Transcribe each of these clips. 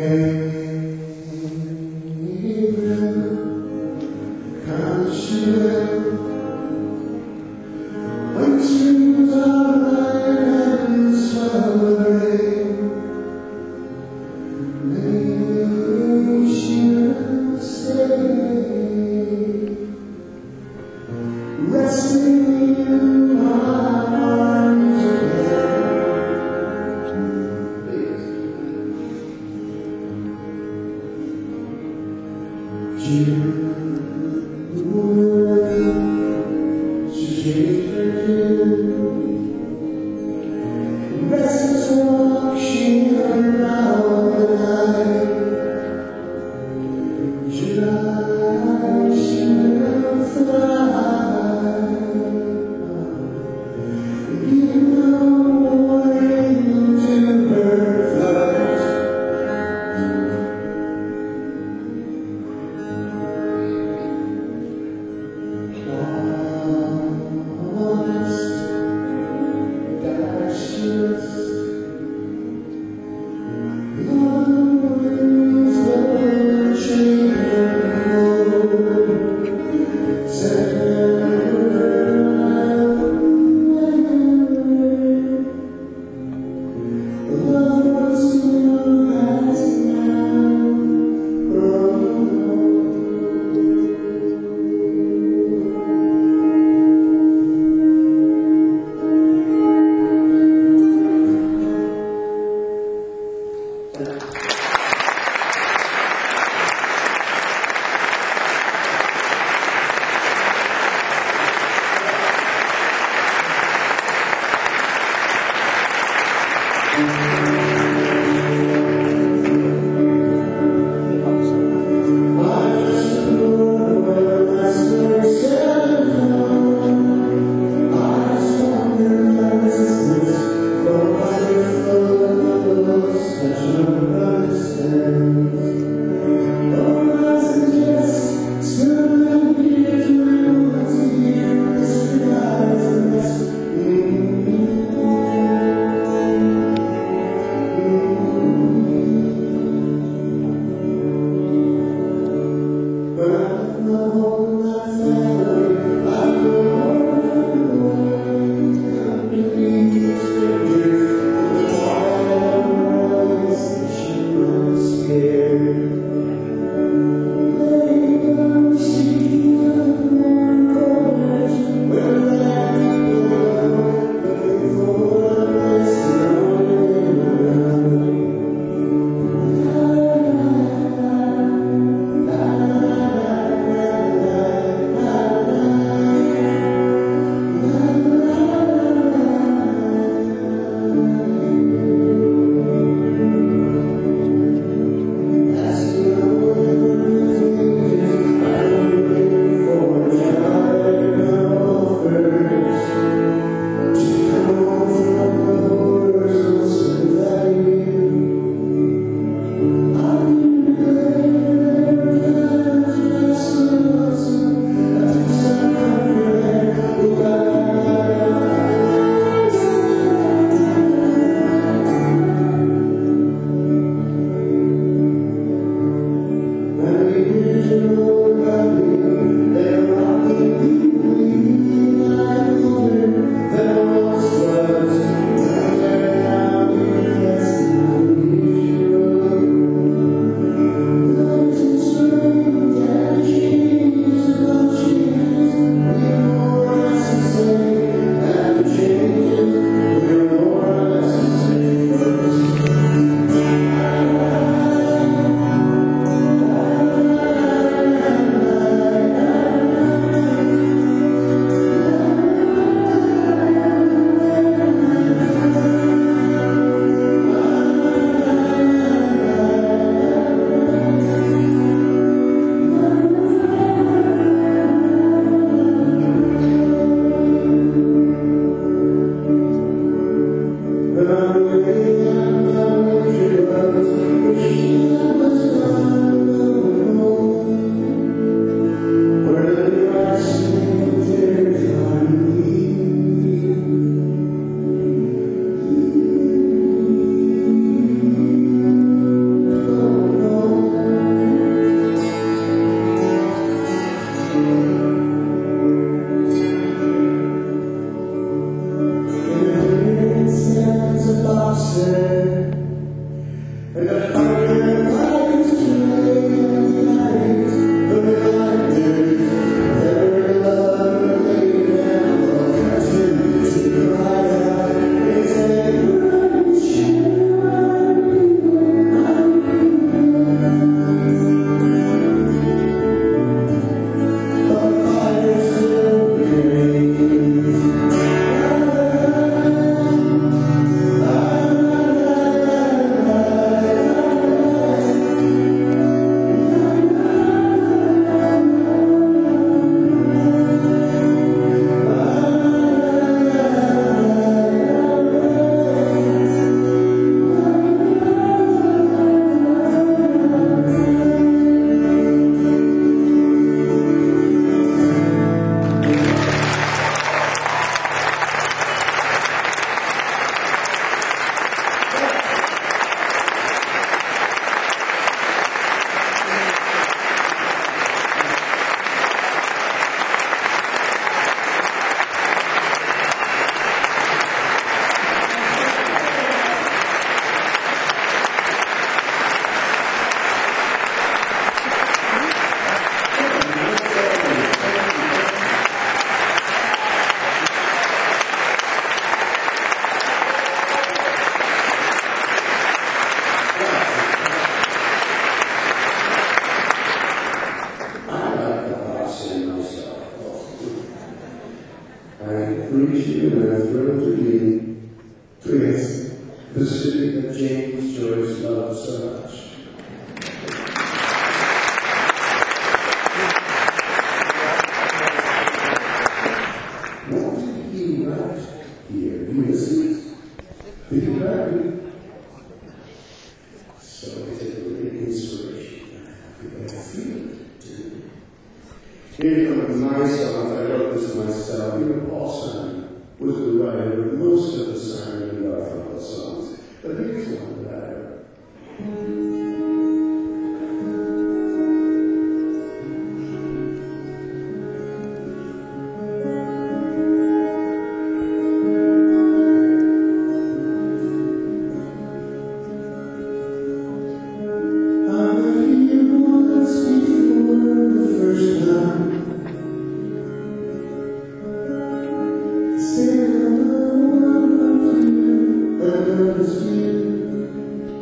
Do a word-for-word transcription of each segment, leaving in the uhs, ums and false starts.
Resting in my arms again. January greet you and I'm thrilled to be Trieste, the city that James Joyce loved so much. What did he write here? Ulysses? Did he write it? So it's a great inspiration. I feel it too. Here comes my song. I wrote this myself. Even Paul Simon was the writer of most of the Simon and Garfunkel songs. But here's one that I wrote. Still, I want to, but I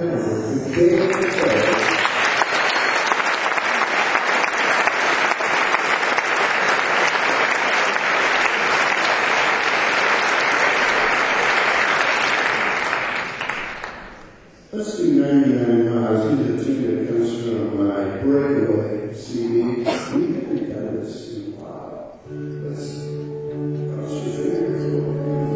Let's do ninety-nine miles. Here's a tune that comes from my Breakaway C D. We haven't done this in a while. Let's cross your fingers.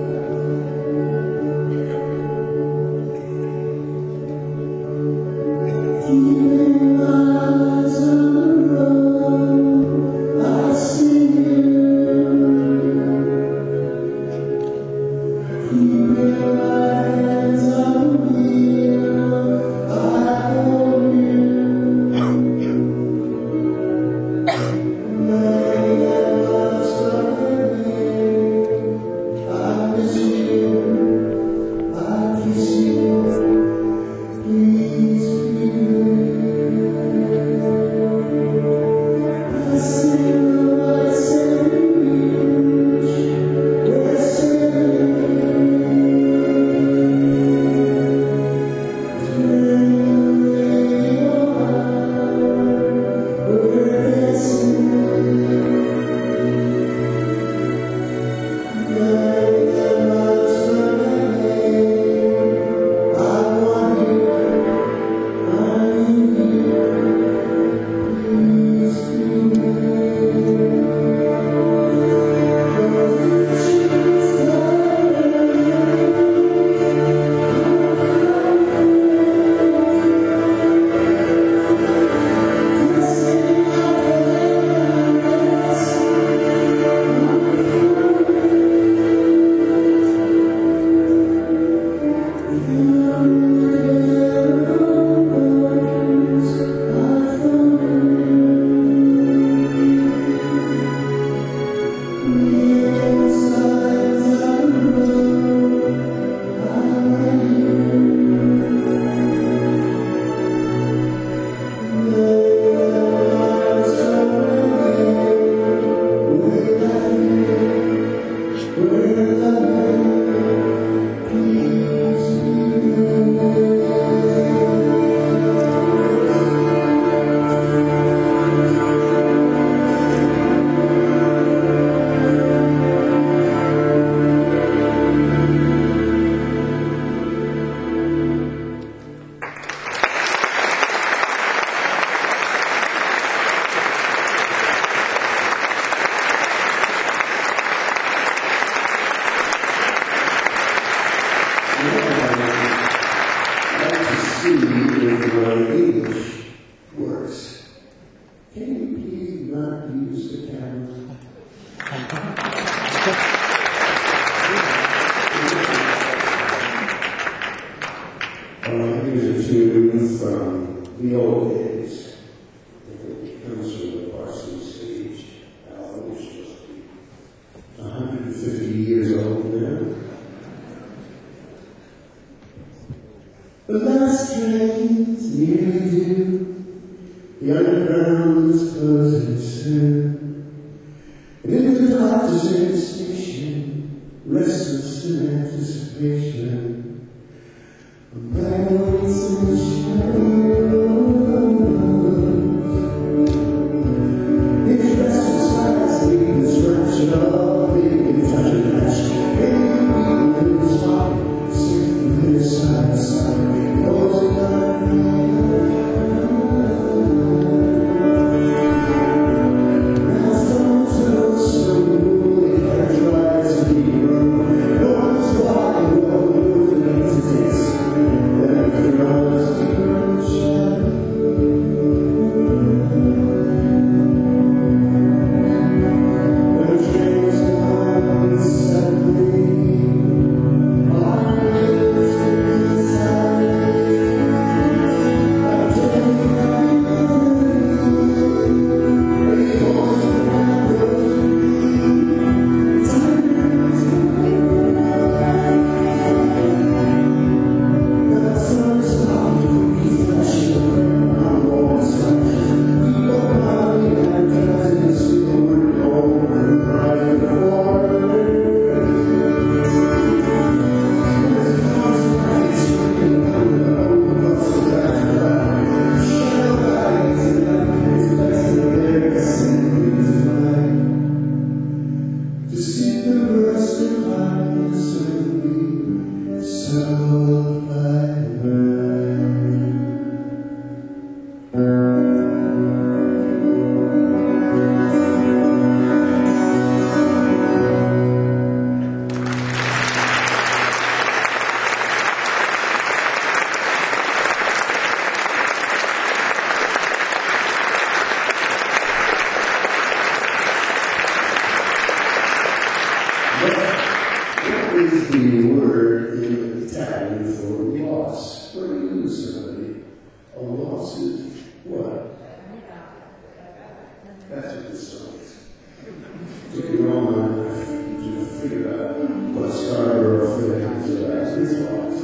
Keeping my eyes on the road, I see you. Keeping my hands on the wheel, I hold you. Knowing that love's coming, I miss you, I kiss you, please, please. I sing the lights and reach, we're sailing. See if my English works. Can you please not use the camera? uh, here's a tune from the old days. It comes from the Parsons stage album, which must be one hundred fifty years old now. The last train's nearly due, the underground is closing soon, and in the doctor's in station, restless in anticipation, a black lights in the shadows. It's restless lights leaving the structure of the intelligence, and in the spot, sitting side to side. No one's walking That's what this song is. Took me all my life to figure out what Scarborough Fair is about. It's lost.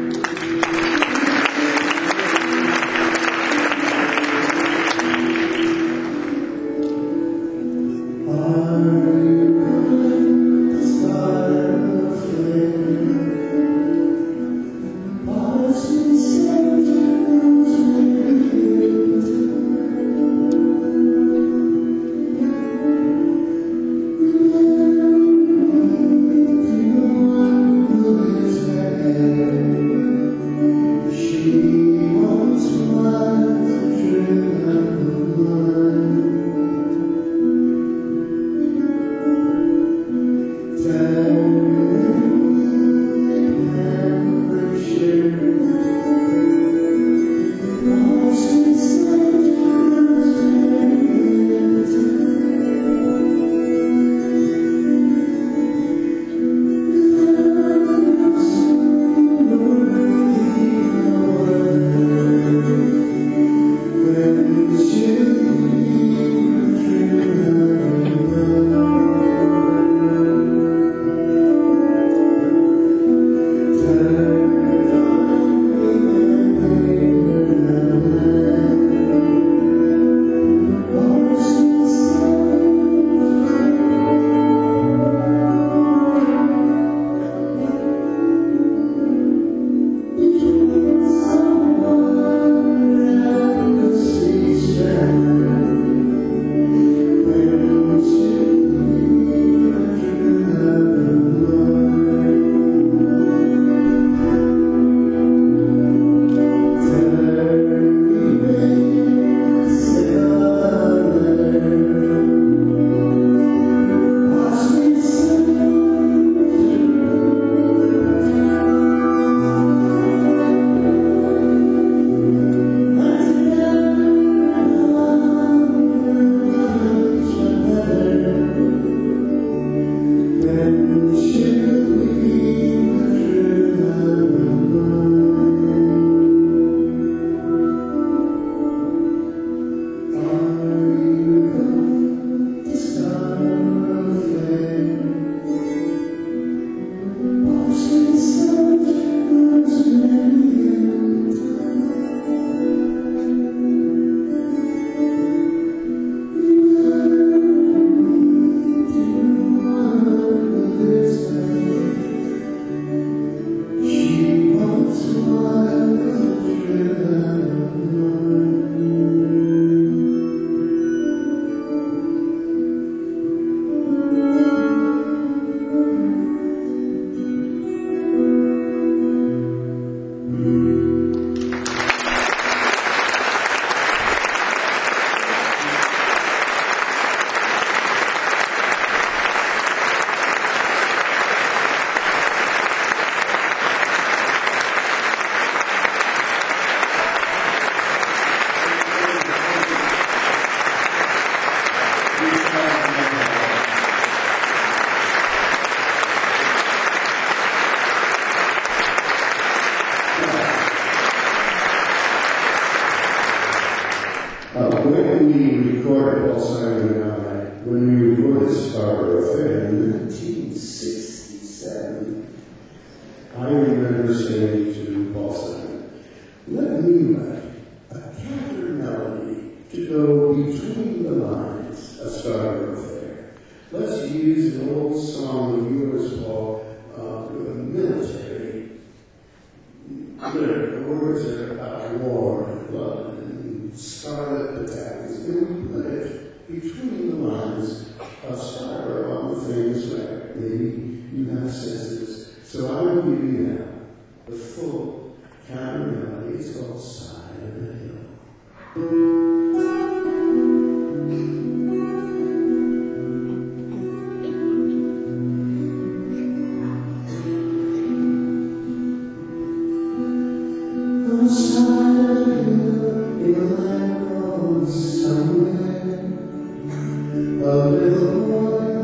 When we recorded Paul Simon and I, when we recorded Scarborough Fair in nineteen sixty-seven, I remember saying to Paul Simon, let me write a counter melody to go between the lines of Scarborough Fair. Let's use an old song of yours, Paul, uh, military. The words are about war and blood and scarlet battalions. And we put it between the lines of Scarborough on the famous record. Maybe you have senses. So I will give you now the full counter melody. It's called Side of the Hill. A little boy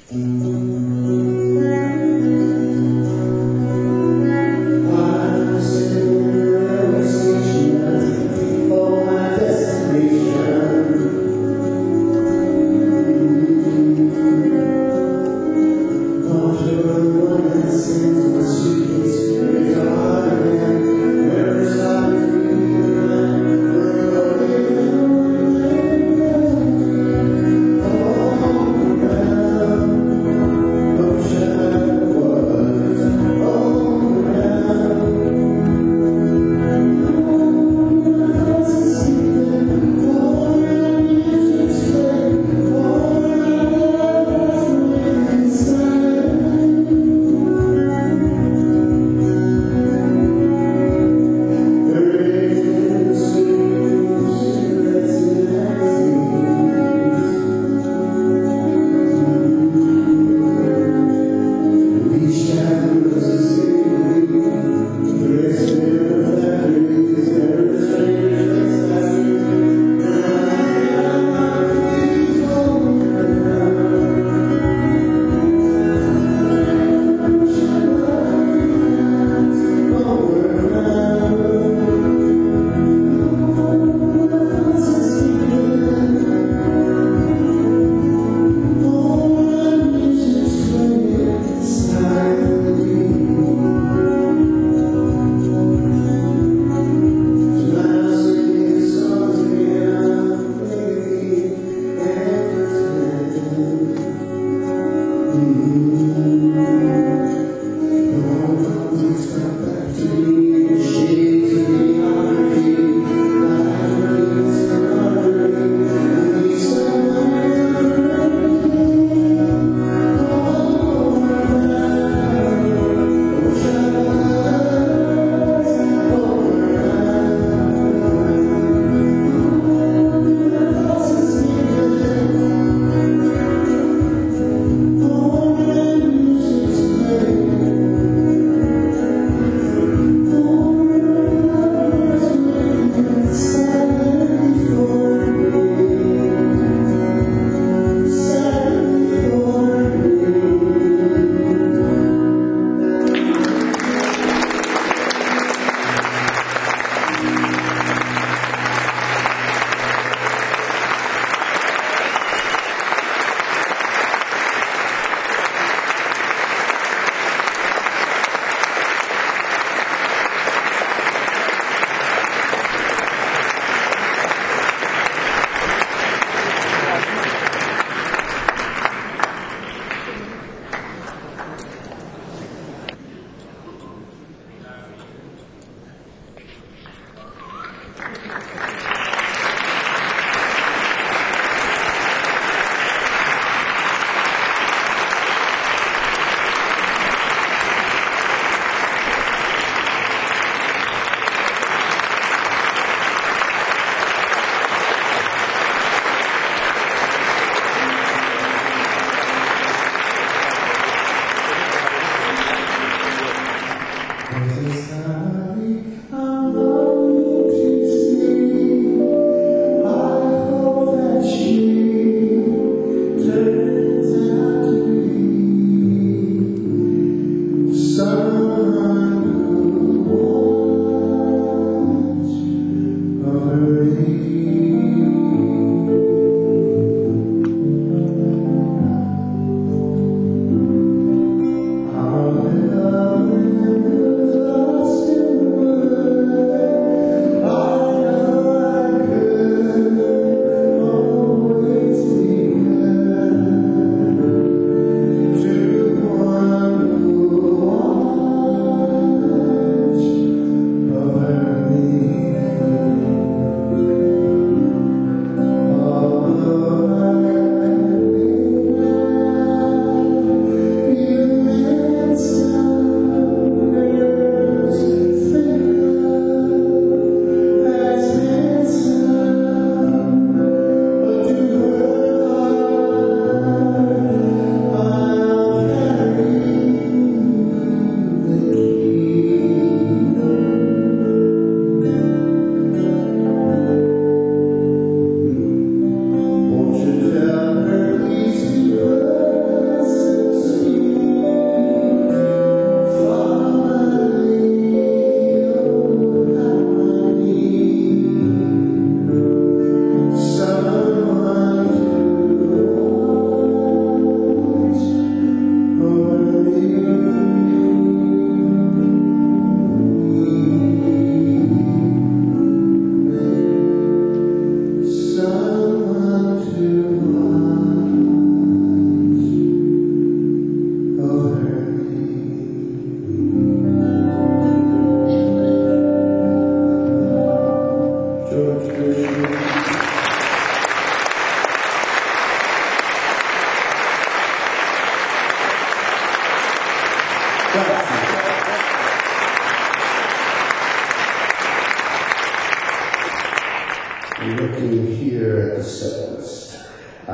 Oh,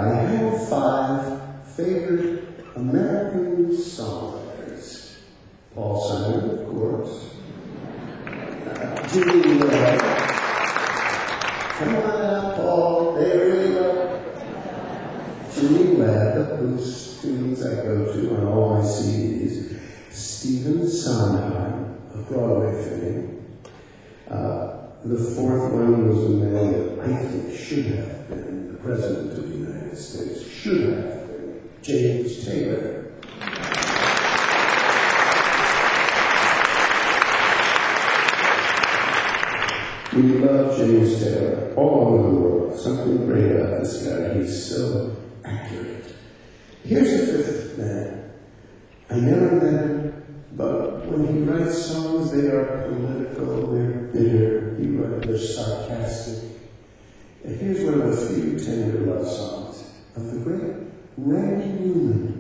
I have five favorite American songwriters. Paul Simon, of course. Uh, Jimmy Webb. Come on out, Paul. There you go. Jimmy Webb, whose tunes I go to on all my C Ds. Stephen Sondheim, of Broadway fame. Uh, the fourth one was a man that I think should have been the President of the United States. Should have been. James Taylor. We love James Taylor all over the world. Something great about this guy. He's so accurate. Here's a fifth man. I never met him, but when he writes songs, they are political, they're bitter, he writes, they're sarcastic. And here's one of the few tender love songs of the great Randy Newman.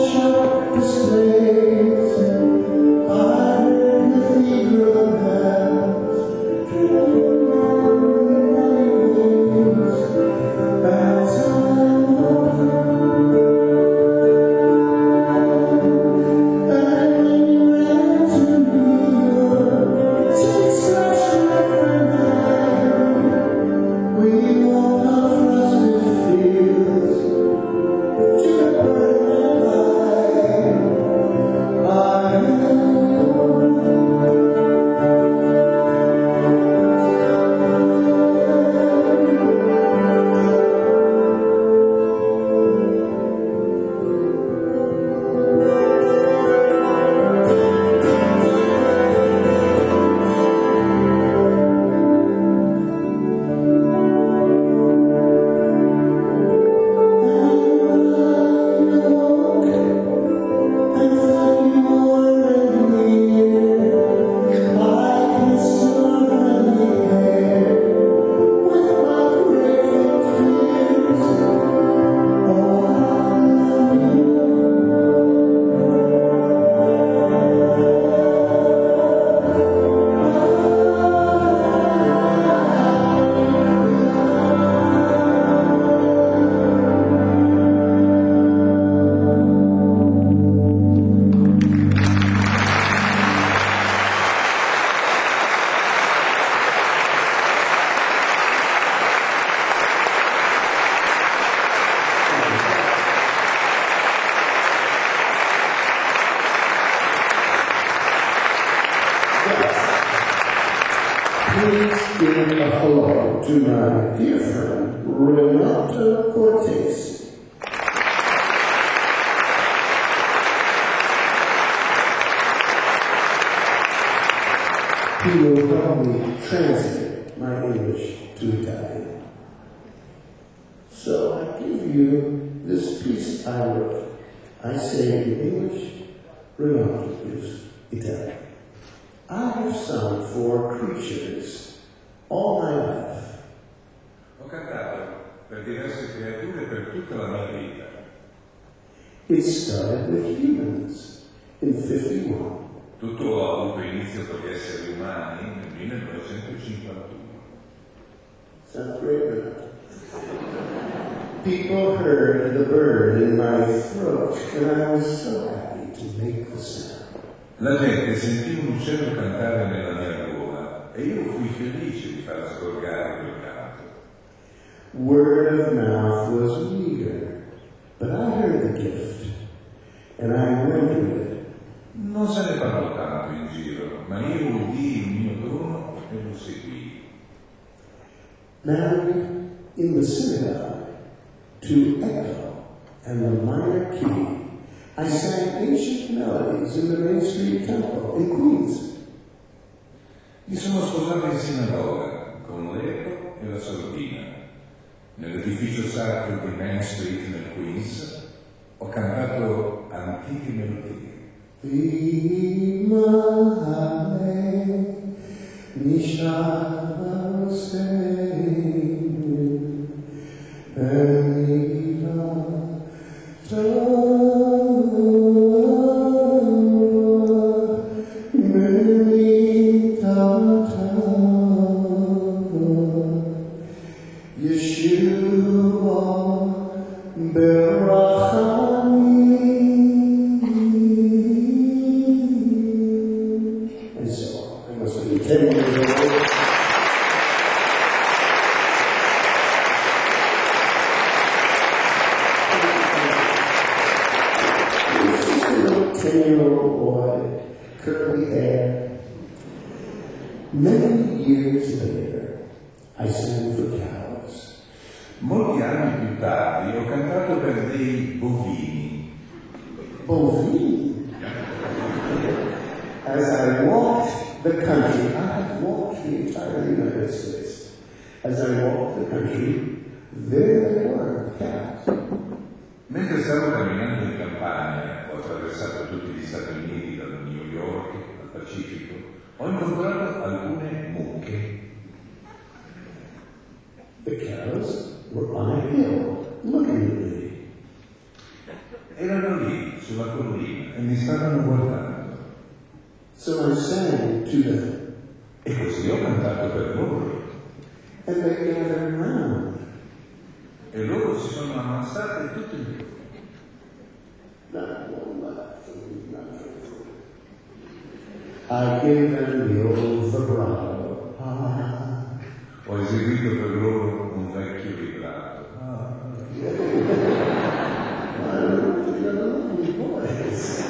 Displays, I heard the cathedral bell. Please give a hello to my dear friend, Renato Cortez. He will help me translate my English to Italian. So I give you this piece I wrote. I say in English, Renato is Italian. I have sung for creatures all my life. Ho cantato per diverse creature per tutta la mia vita. It started with humans in fifty-one. Tutto ha avuto inizio con gli esseri umani nel millenovecentocinquantuno. Sounds great, Renato. People heard the bird in my throat, and I was so happy to make the sound. La gente sentì un uccello cantare nella mia gola e io fui felice di far sgorgare quel canto. Word of mouth was meager, but I heard the gift, and I went with it. Non se ne parlò tanto in giro, ma io udii il mio dono e lo seguii. Married in the synagogue to echo and the minor key, I sang ancient melodies in the Main Street Temple in Queens. Mi sono sposato in sinagoga con l'eco e la sordina. Nell'edificio sacro di Main Street nel Queens ho cantato antiche melodie. Vimale Nishava Seinu Emira ten-year-old boy, curly hair. Many years later, I sang for cows. Molti anni più tardi ho cantato per dei bovini. Bovini? As I walked the country, I had walked the entire United States. As I walked the country, there they were, cows. Mentre stavo camminando in campagna, ho attraversato tutti gli Stati Uniti, da New York al Pacifico, ho incontrato alcune mucche. The cows were on a hill, looking at me. Erano lì, sulla collina, e mi stavano guardando. So I sang to them, E così ho cantato per loro. and they gathered around. E loro si sono ammassate tutte lì. Not one laugh, not for I gave them the old vibrato. Ah. Ho eseguito per loro un vecchio vibrato. Ah. I don't think I know these boys.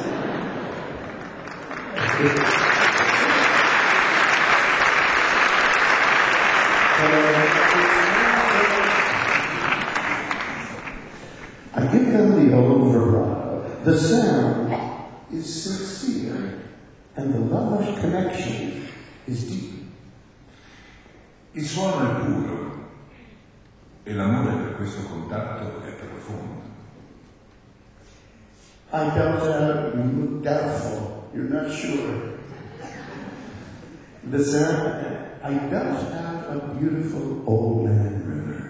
I give them the old vibrato. The sound is sincere, and the love of connection is deep. Il suono è puro e l'amore per questo contatto è profondo. I doubt out, you look doubtful, you're not sure. The sound, I doubt out a beautiful old man river.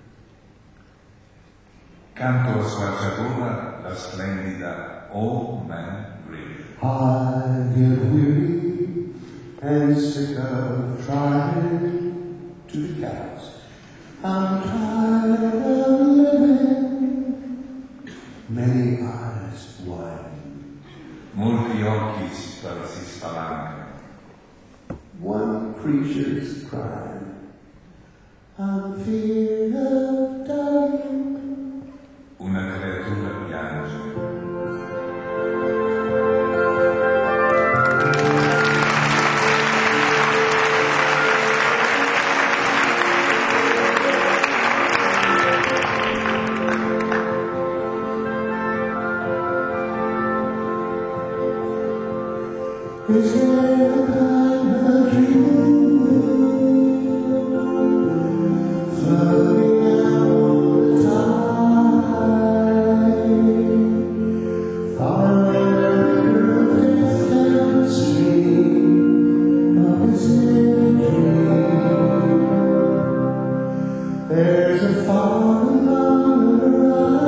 Canto a squarciagola la splendida Old Man River. I get weary and sick of trying to be cows. I'm tired of living, many eyes widen. Molti occhi si, si spalancano. One creature's crying, I'm fear of dying. Una creatura piange. Is there a kind of dream floating out the tide, following the distant stream of its dream? There's a falling on the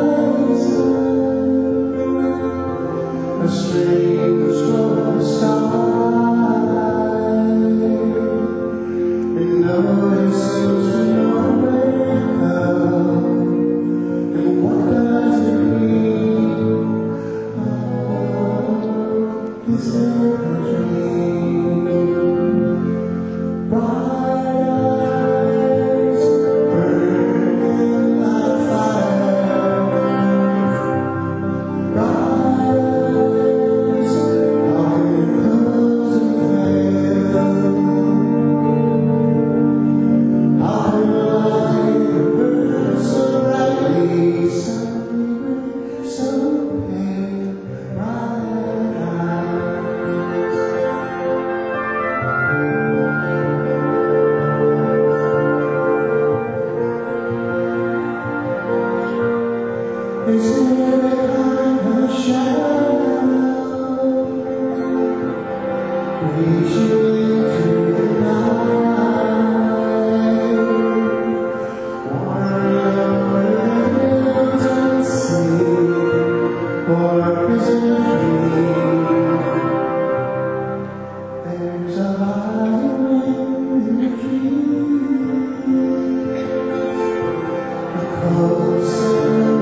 horizon, a strange glow star. Is there a kind of shadow reaching into the night, wandering where it doesn't sleep, or is it a dream? There's a high wind in the trees, a cold sound.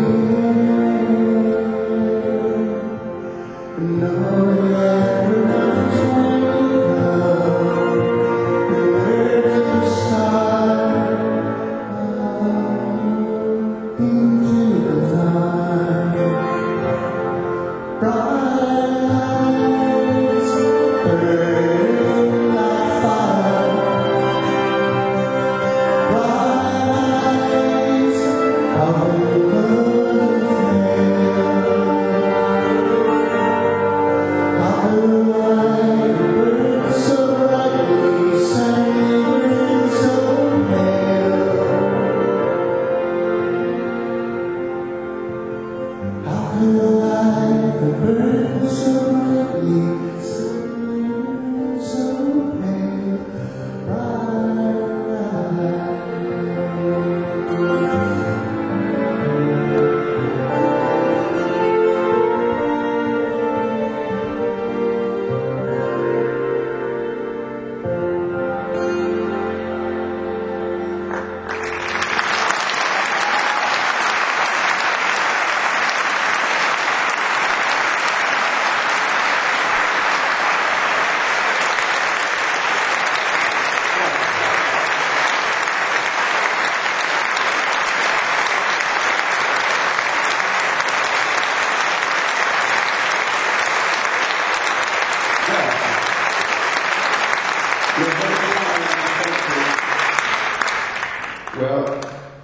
Well,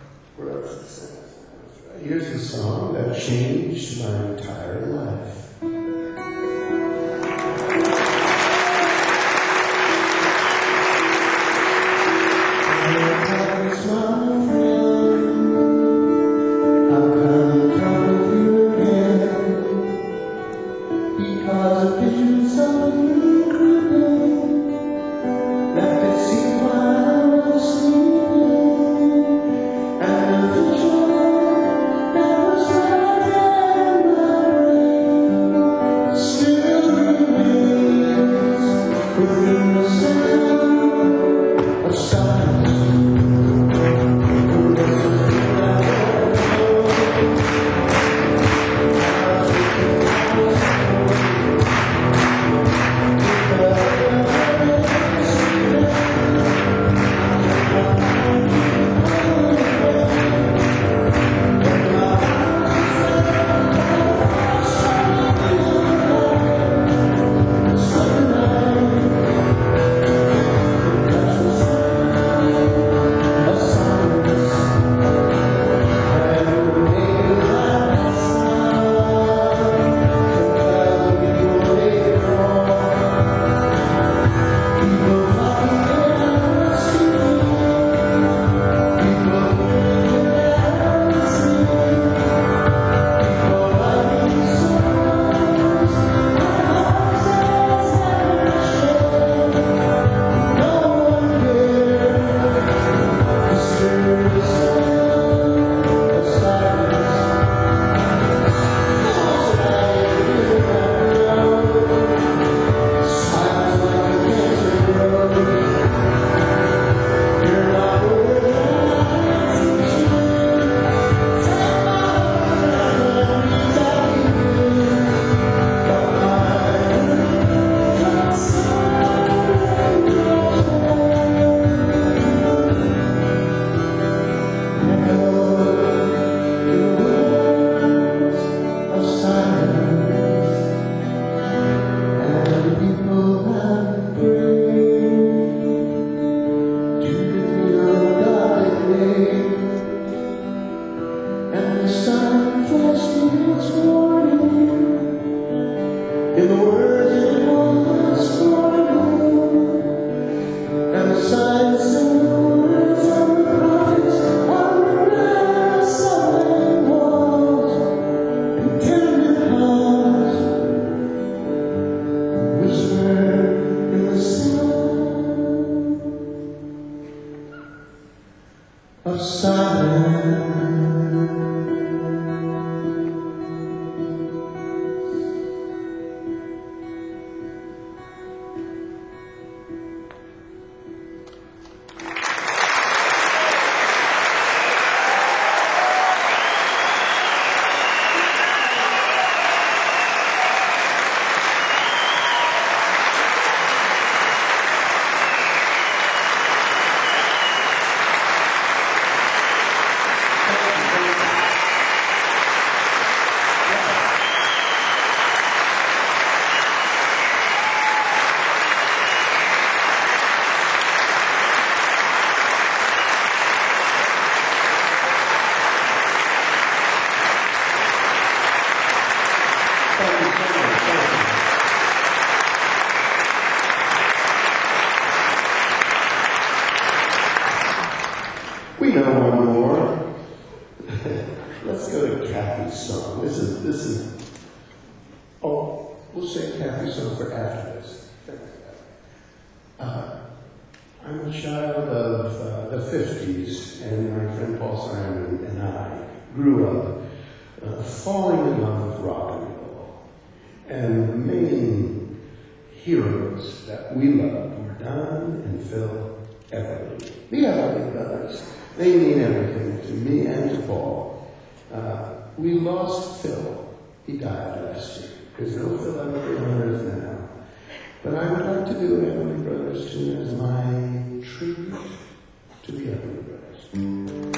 here's the song that changed my entire life. Paul Simon and I grew up uh, falling in love with rock and roll. And the main heroes that we loved were Don and Phil Everly. The Everly Brothers. They mean everything to me and to Paul. Uh, we lost Phil. He died last year. There's no Phil Everly on earth now. But I would like to do the Everly Brothers tune as my tribute to the Everly Brothers.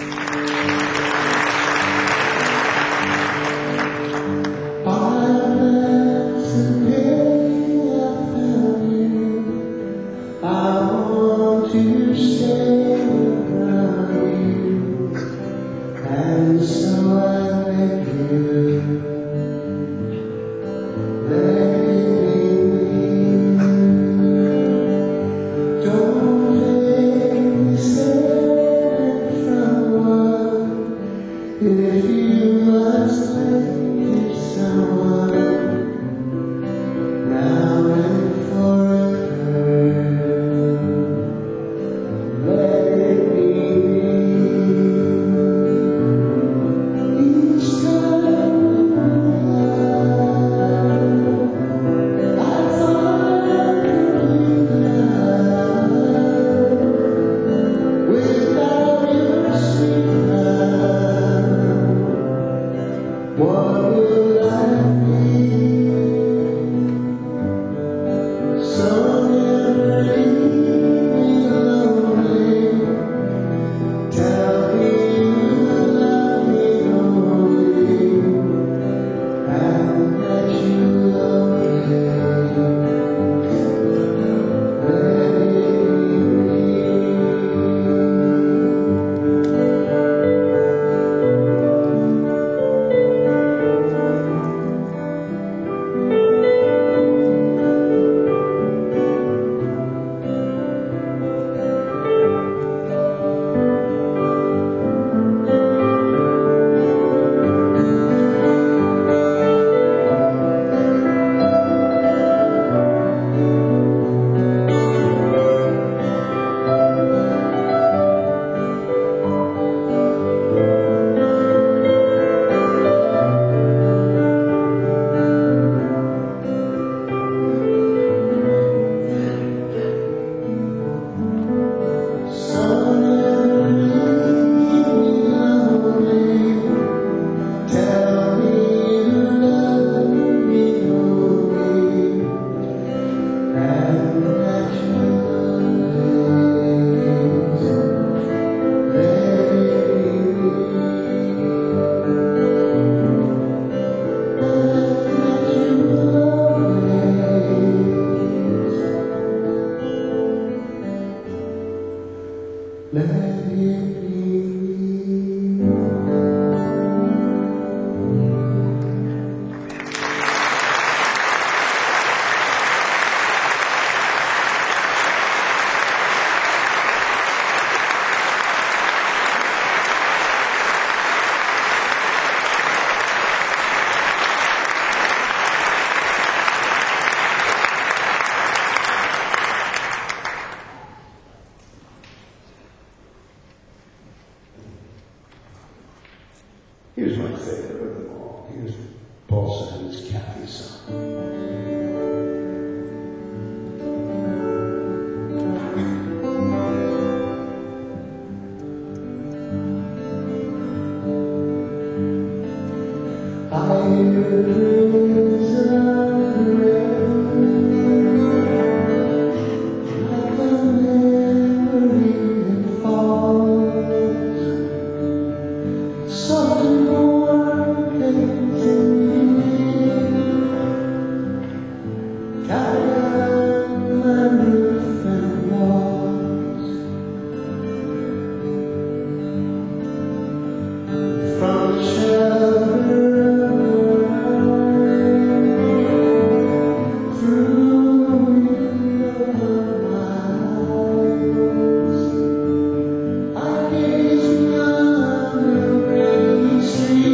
Here's my favorite of them all. Here's Paul Simon's Kathy song.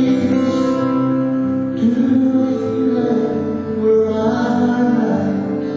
Where I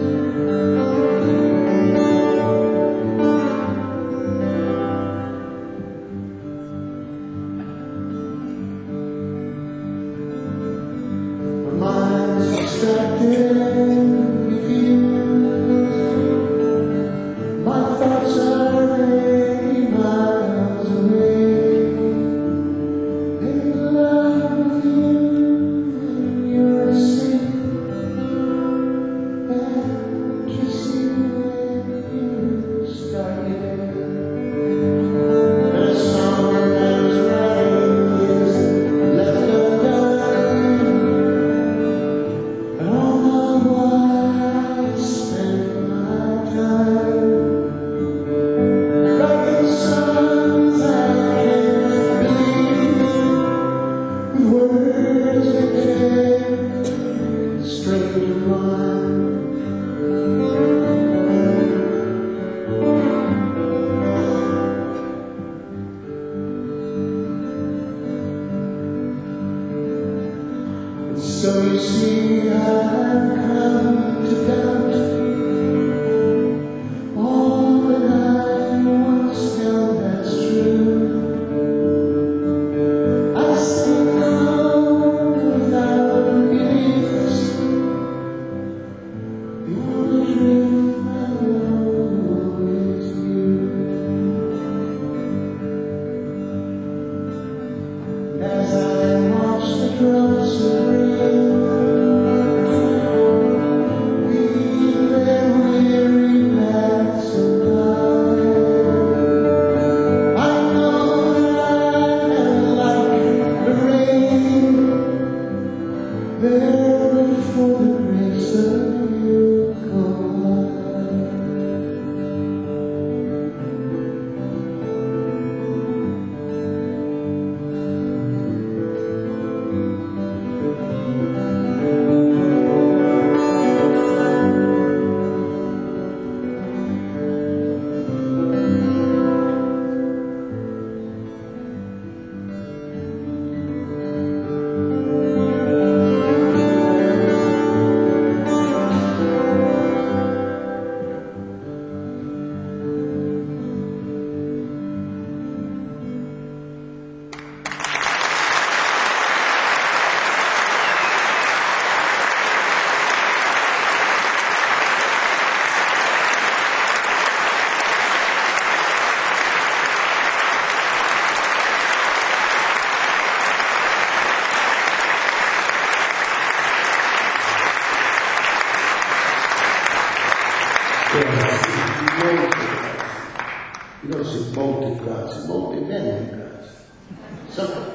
You don't see molti grazie, molti bene grazie. So,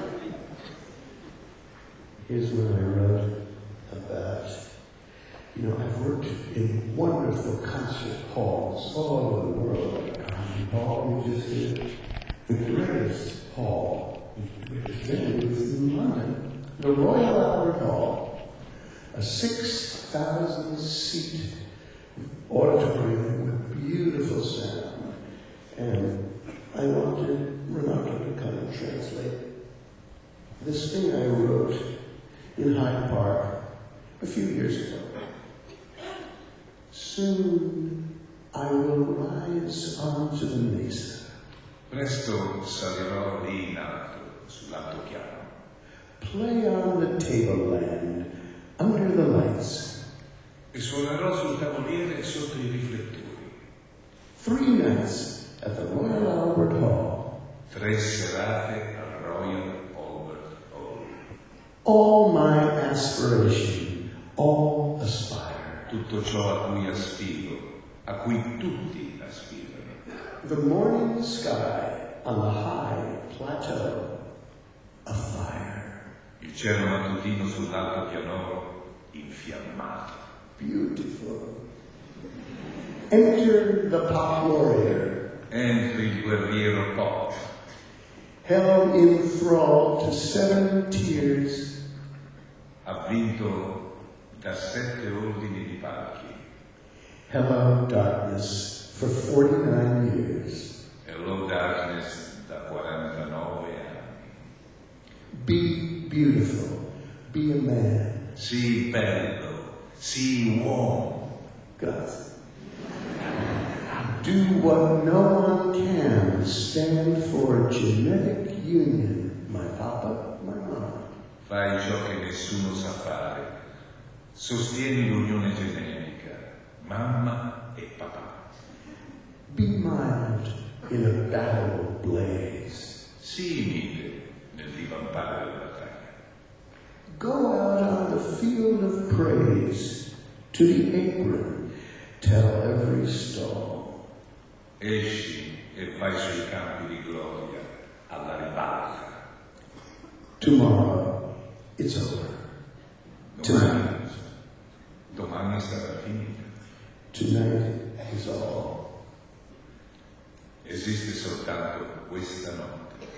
here's what I wrote about, you know, I've worked in wonderful concert halls all over the world. Carnegie Hall, we just did the greatest hall, the greatest venue was in London, the Royal Albert Hall, a six thousand seat auditorium with beautiful sound. And I wanted Renato to come and translate this thing I wrote in Hyde Park a few years ago. Soon I will rise onto the mesa. Presto salirò lì in alto, sull'altopiano. Play on the tableland under the lights. E suonerò sul tavoliere sotto i riflettori. Three nights at the Royal Albert Hall. Tre serate al Royal Albert Hall. All my aspiration, all aspire. Tutto ciò a cui aspiro, a cui tutti aspirano. The morning sky on the high plateau, afire. Il cielo mattutino sull'alto pianoro, infiammato. Beautiful. Enter the pop warrior. Entri il guerriero pop. Held in thrall to seven tiers. Ha vinto da sette ordini di palchi. Hello, darkness, for forty-nine years. Hello darkness da quarantanove anni. Be beautiful, be a man. Sii bello, sii uomo. Grazie. Do what no one can, stand for genetic union. My papa, my mama. Fai ciò che nessuno sa fare. Sostieni l'unione genetica, mamma e papà. Be mild in a battle blaze. Sii mite nel divampare della battaglia. Go out on the field of praise, to the apron, tell every stall. Esci e vai sui campi di gloria alla ribalta. Tomorrow, it's over. Domani, domani sarà finita. Tonight is all. Esiste soltanto questa notte.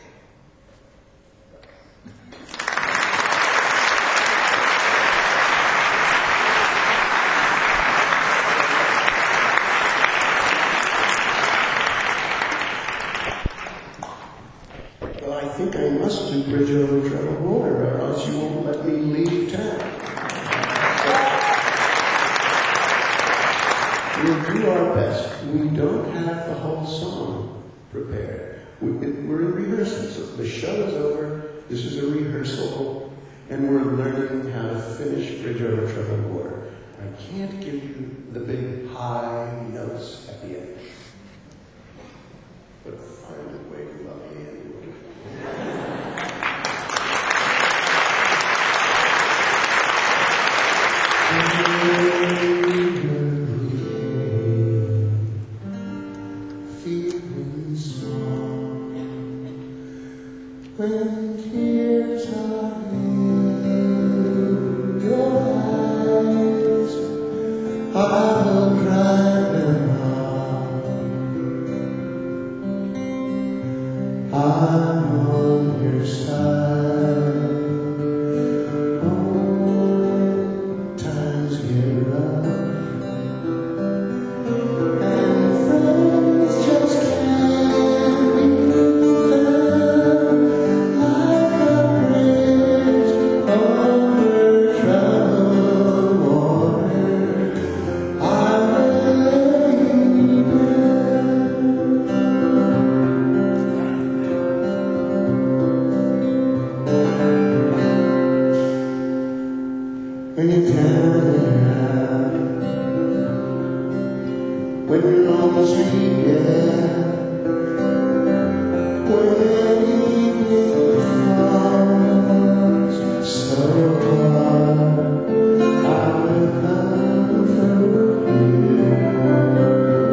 I think I must do Bridge Over Troubled Water, or else you won't let me leave town. We'll do our best. We don't have the whole song prepared. We, we're in rehearsal. So the show is over. This is a rehearsal, and we're learning how to finish Bridge Over Troubled Water. I can't give you the big high notes at the end, but find a way to love me anyway. Feeling small when tears are in your eyes, I will cry them out. I'm on your side. Oh, times get rough. When you're down, when you're on the street, yeah, when evening falls so hard, I will come for you.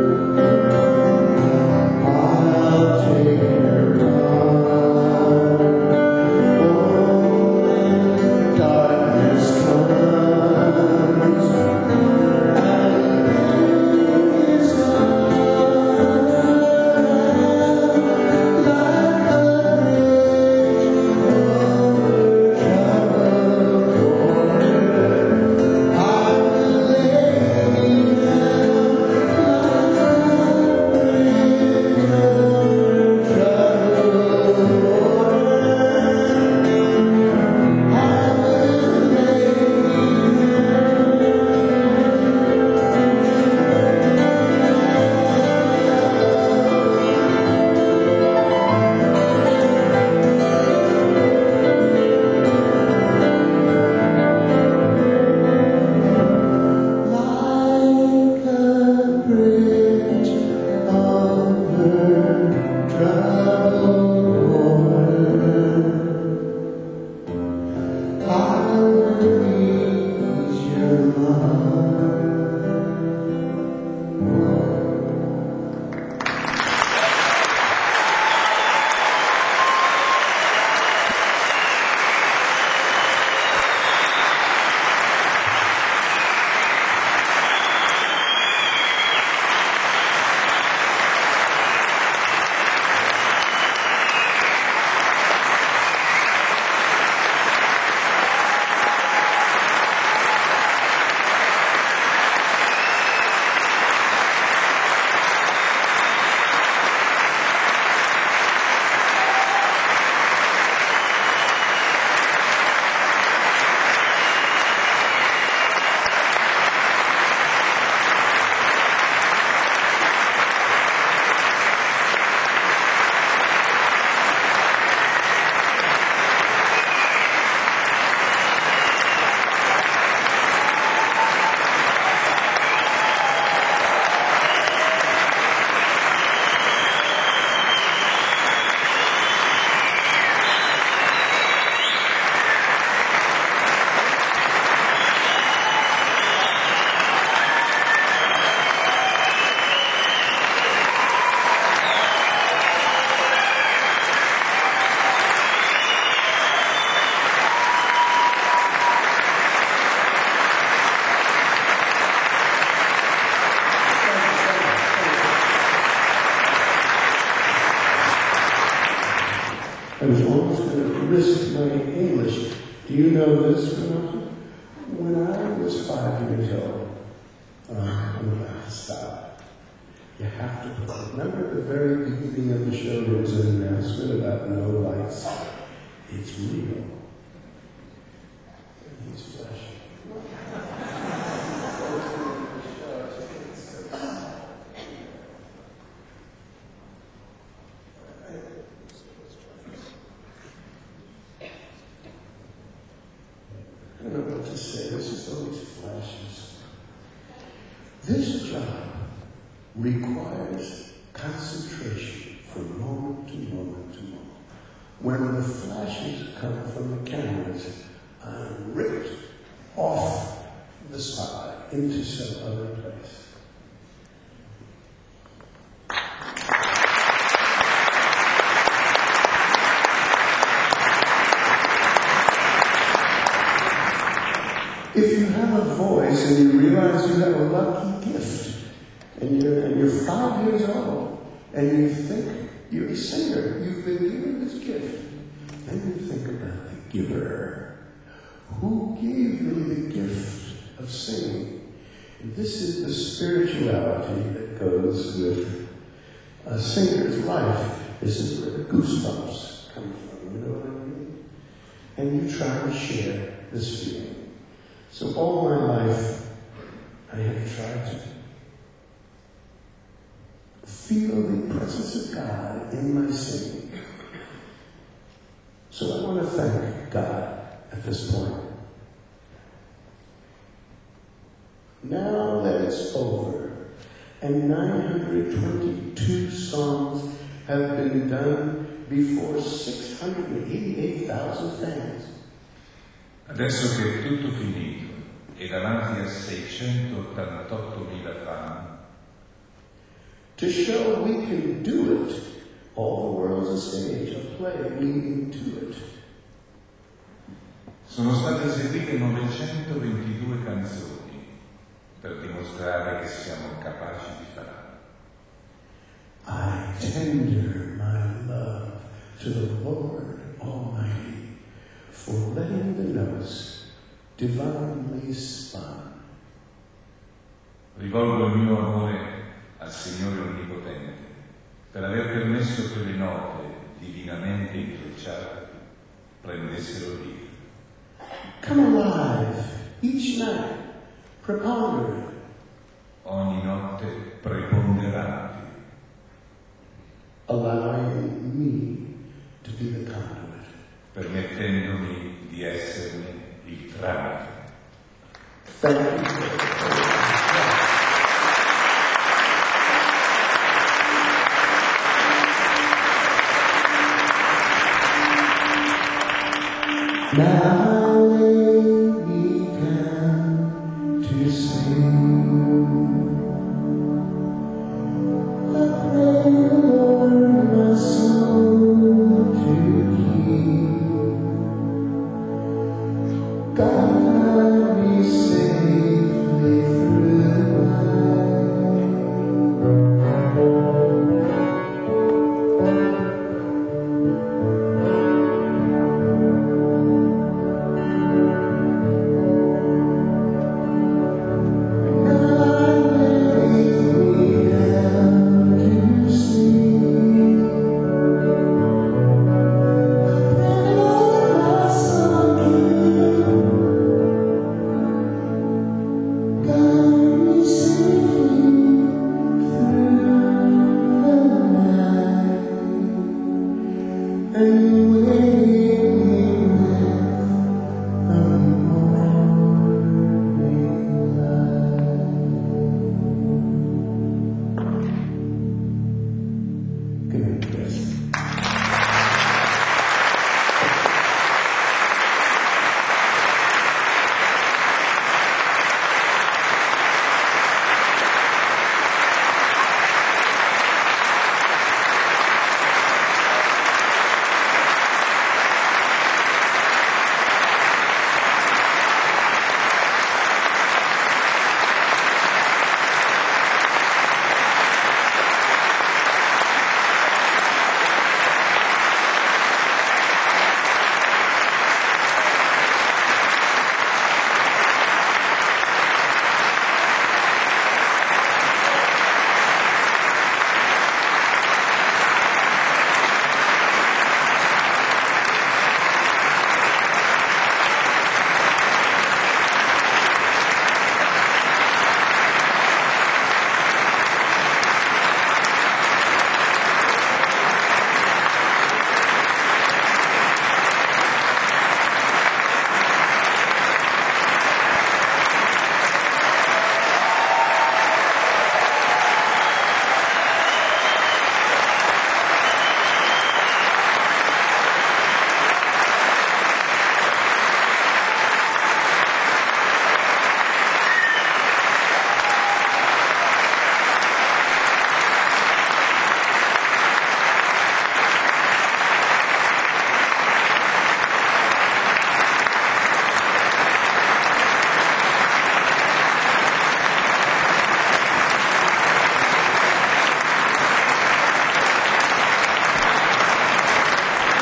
risk my English. Do you know this, Renato? When I was five years old, uh, I'm about to stop. You have to put, remember the very beginning of the show, there was an announcement about no lights. It's real. He's flashing. I don't know what to say. This is always flashes. This job requires concentration from moment to moment to moment. When the flashes come from the cameras, I'm ripped off the spotlight into some other place. If you have a voice and you realize you have a lucky gift, and you're, and you're five years old, and you think you're a singer, you've been given this gift, and you think about the giver. Who gave me the gift of singing? And this is the spirituality that goes with a singer's life. This is where the goosebumps come from, you know what I mean? And you try to share this feeling. So all my life, I have tried to feel the presence of God in my singing. So I want to thank God at this point. Now that it's over, and nine hundred twenty-two songs have been done before six hundred eighty-eight thousand fans. Adesso che è tutto finito e davanti a seicentottantottomila fan, to show we can do it, all the world's a stage, a play, we do it. sono state eseguite novecentoventidue canzoni per dimostrare che siamo capaci di farlo. I tender my love to the Lord Almighty for letting the notes divinely spun. Rivolgo il mio amore al Signore Onnipotente per aver permesso che le note divinamente intrecciate prendessero vita. Come alive each night, preponderant. Ogni notte preponderanti, allowing me to be the conduit. permettendomi di esserne il tramite. Thank you.